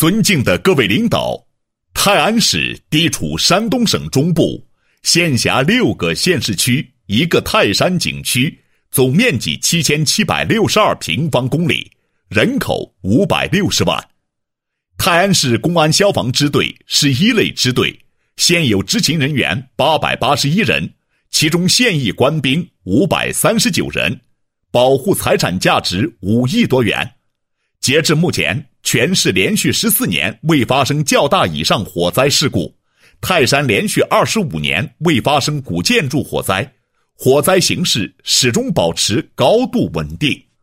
尊敬的各位领导，泰安市地处山东省中部，县辖6个县市区，1个泰山景区，总面积7762平方公里，人口560万。泰安市公安消防支队是1类支队，现有执勤人员881人，其中现役官兵539人，保护财产价值5亿多元。截至目前，全市连续14年未发生较大以上火灾事故，泰山连续25年未发生古建筑火灾，火灾形势始终保持高度稳定。